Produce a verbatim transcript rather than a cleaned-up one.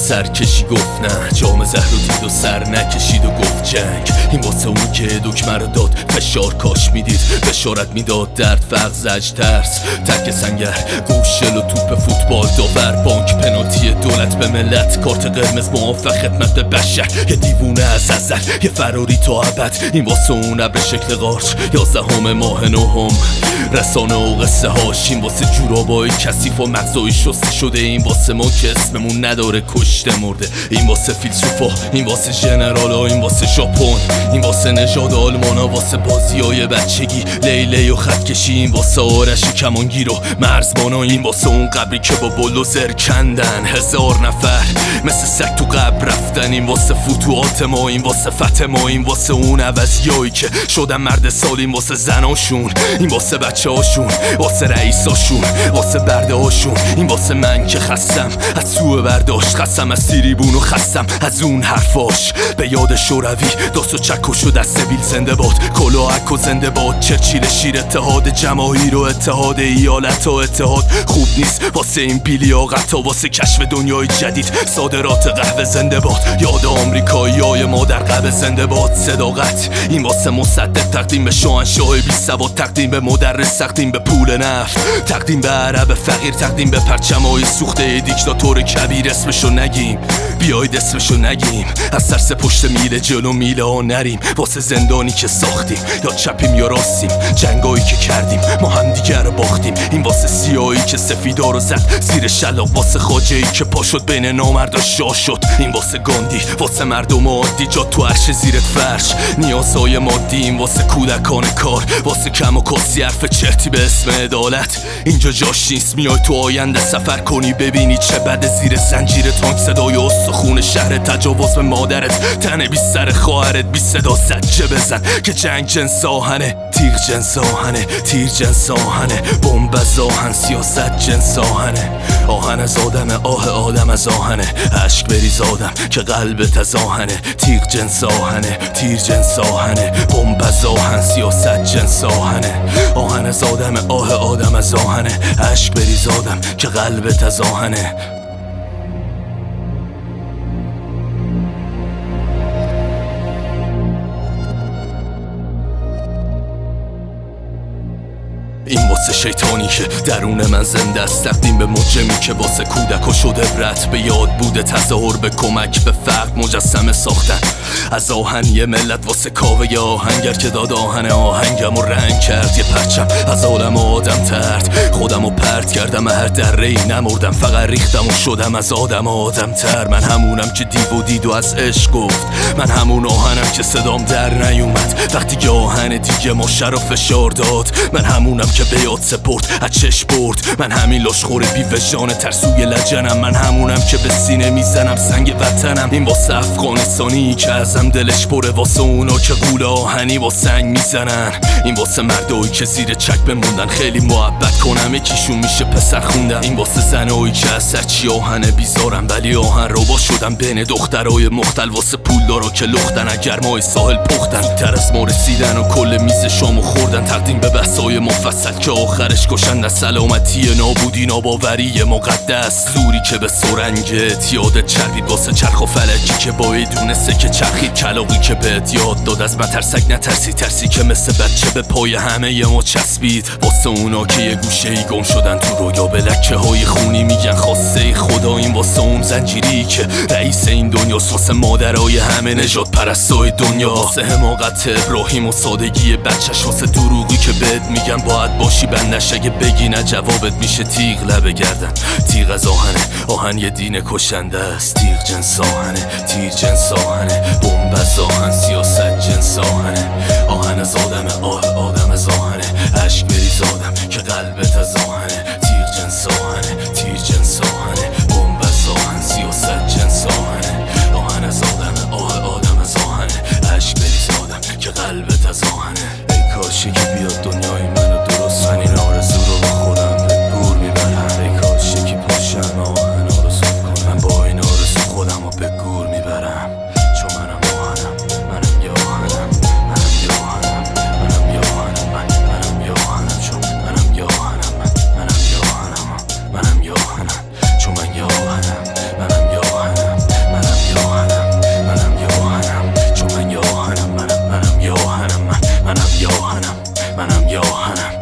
سرکشی گفت نه، جام زهر رو دید و سر نکشید و گفت جنگ. این واسه اون که دکمه رو داد فشار کاش میدید، بشارت میداد درد فقر زج ترس ترک سنگر گوشل و توپ فوتبال داور بانک پنالتی دولت به ملت کارت قرمز موافق خدمت به بشر. یه دیوونه از ازل یه فراری تا ابد، این واسه اون ابر شکل قارچ یازدهم ماه نهم. رسانه و قصه هاش این واسه جورابای کثیف و مغزای شسته شده، این واسه ما که اسممون نداره کشته مرده، این واسه فیلسوفا، این واسه ژنرالا، این واسه ژاپن، این واسه نژاد آلمانا، واسه بازیای بچگی لیلی و خط کشی، این واسه آرش کمانگیر و مرزبانا، این واسه اون قبری که با بلوزر کندن هزار نفر مثل سگ تو قبر رفتن، این واسه فتوحات ما، این واسه فتح ما، این واسه اون عوضیایی که شدن مرد سال، این واسه زناشون، این واسه بچه هاشون، واسه رئیساشون، واسه برده هاشون، این واسه من که خستم از سوء برداشت، خستم از تریبون و خستم از اون حرفاش. به یاد شوروی دست و چک و شد از سبیل زنده باد، کلاهک و زنده باد، چرچیل شیر، اتحاد جماهیر و اتحاد ایالت و اتحاد خوب نیست واسه این بیلیاقت ها، واسه کشف دنیای جدید صادرات قهوه زنده باد، یاد آمریکایی های ما در قبل زنده باد، صداقت این واسه مصدق، تقدیم به شاهنشاه بی سواد، تقدیم به مدرس، تقدیم به پول نفت، تقدیم به عرب فقیر، تقدیم به پرچمای سوخته دیکتاتور کبیر. اسمشو نگیم بیاید اسمشو نگیم، از سرس پشت میله جلو میله ها نریم، واسه زندانی که ساختیم یا چپیم یا راستیم، جنگایی که کردیم ما هم دیگر رو باختیم، این واسه سیاهی که سفیدا رو زد زیر شلاق، واسه خواجه‌ای که پا شد بین نامردا شاه شد، این واسه گاندی، واسه مردم عادی جا تو عرش زیرت فرش، نیازهای مادی، این واسه کودکان کار، واسه کم و کاسی حرف چرتی به اسم عدالت، اینجا جاش نیست میای تو آینده سفر کنی ببینی چه بده زیر زنجیر تانک، صدای استخون شهر، تجاوز به مادرت، تنه بی سر خواهرت، بی صدا زجه بزن که جنگ جنس آهنه، تیغ جنس آهنه، تیر جنس آهنه، بمب از آهن، سیاست جنس آهنه، آهن از آدم، آه آدم از آهنه، عشق بریز آدم که قلبت از آهنه، تیغ جنس آهنه، تیر جنس آهنه، بمب از آهن، سیاست جنس آهنه، آهن از آدم، آه آدم از آهنه، عشق بریز آدم که قلبت از آهنه. این واسه شیطانی که درون من زنده است، تقدیم به مجرمی که واسه کودکا شده عبرت، به یاد بوده تظاهر به کمک به فرد مجسمه ساختن از آهن، یه ملت واسه کاوه یه آهنگر که داد آهن آهنگم و رنگ کرد، یه پرچم از عالم آدم ترد، خودم رو پرت کردم هر دره ای نمردم، فقط ریختم و شدم از آدم آدم تر، من همونم که دیو و دید و از عشق گفت، من همون آهنم که صدام در نیومد وقتی که آهن دیگه ما شر فشار داد، من همونم که به یاد سپرد از چشم برد، من همین لاشخور بی وجدان ترسوی لجنم، من همونم که به سینه میزنم سنگ وطنم، این واسه افغانستانی که ازم دلش پره، واسه اونا که قول آهنی با سنگ میزنن، این واسه مردایی که زیر چک بموندن خیلی محبت کنم یکیشون میشه پسر خوندن، این واسه زنایی که از سرچی آهنه بیزارم ولی آهن رو با شدم بین دخترای مختل، واسه پول دارا که لختن اگر مای ساحل پختن، تر از ما رسیدن و کل میز شامو خوردن، تقدیم به بحثای مفصل که آخرش کشند از سلامتی نابودی ناباوری مقدس، زوری که به سرنگت یادت چربید، واسه چرخ و فلکی که باید دونسته که چرخید، کلاقی که بهت یاد داد از مترسک نترسی، ترسی که مثل بچه به پای همه ی ما چسبید، واسه اونا که یه گوشه ای گم شدن تو رویا به لکه های خونی میگن خواسته خدا، این واسه اون زنجیری که رئیس این دنیاست، واسه مادرای همه نجات پرستای دنیا، واسه حماقت ابراهیم و سادگی بچهش، واسه دروغی که بهت میگن باید باشی بندش، اگه بگی نه جوابت میشه تیغ لبه گردن، تیغ از آهنه، آهن یه دین کشنده است، تیغ جنس آهنه، تیر جنس آهنه، بمب از آهن، سیاست جنس آهنه، آهن از آدمه، آه آدم از آهنه، عشق بریز آدم که قلبت از آهنه، تیغ جنس آهنه، تیر جنس آهنه، بمب از آهن، سیاست جنس آهنه، آهن از آدمه، آه آدم از آهنه، عشق بریز آدم که قلبت از آهنه. ای کاشی که بیاد دنیای منو درست، من این آرزو رو با خودم به گور میبرم، ای کاشی که پاشم آهن آرزو کنم، من با این آرزو خودم رو به گور میبرم، چون منم آهنم، منم یه آهنم، منم یه آهنم، منم یه آهنم، من منم یه آهنم، چون منم یه آهنم، من منم منم یا آهنم